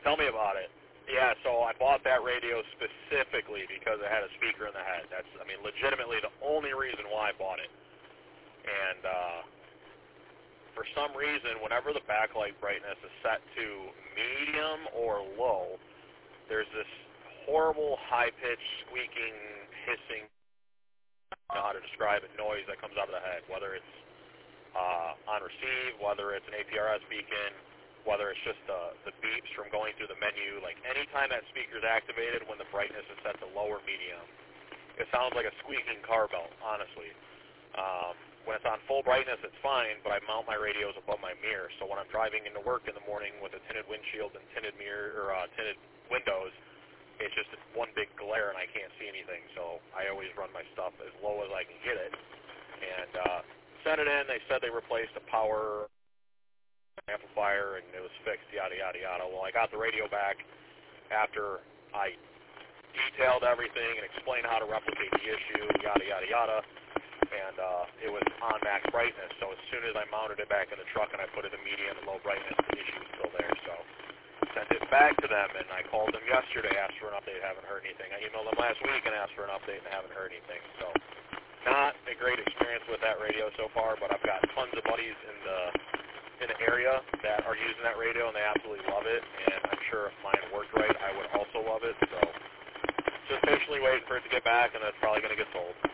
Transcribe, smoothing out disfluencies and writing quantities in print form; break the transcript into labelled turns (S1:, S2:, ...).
S1: Tell me about it. Yeah, so I bought that radio specifically because it had a speaker in the head. That's, I mean, legitimately the only reason why I bought it. And for some reason, whenever the backlight brightness is set to medium or low, there's this horrible high-pitched, squeaking, hissing, I don't know how to describe it, noise that comes out of the head, whether it's on receive, whether it's an APRS beacon, whether it's just the beeps from going through the menu. Like, anytime that speaker is activated when the brightness is set to low or medium, it sounds like a squeaking car belt, honestly. When it's on full brightness, it's fine, but I mount my radios above my mirror, so when I'm driving into work in the morning with a tinted windshield and tinted mirror, or tinted windows, it's just one big glare and I can't see anything, so I always run my stuff as low as I can get it. And sent it in, they said they replaced the power amplifier and it was fixed, yada, yada, yada. Well, I got the radio back after I detailed everything and explained how to replicate the issue, yada, yada, yada, and it was on max brightness. So as soon as I mounted it back in the truck and I put it in medium and low brightness, the issue was still there. So sent it back to them, and I called them yesterday, asked for an update, haven't heard anything. I emailed them last week and asked for an update and haven't heard anything. So not a great experience with that radio so far, but I've got tons of buddies in the area that are using that radio, and they absolutely love it, and I'm sure if mine worked right, I would also love it. So just patiently waiting for it to get back, and it's probably going to get sold.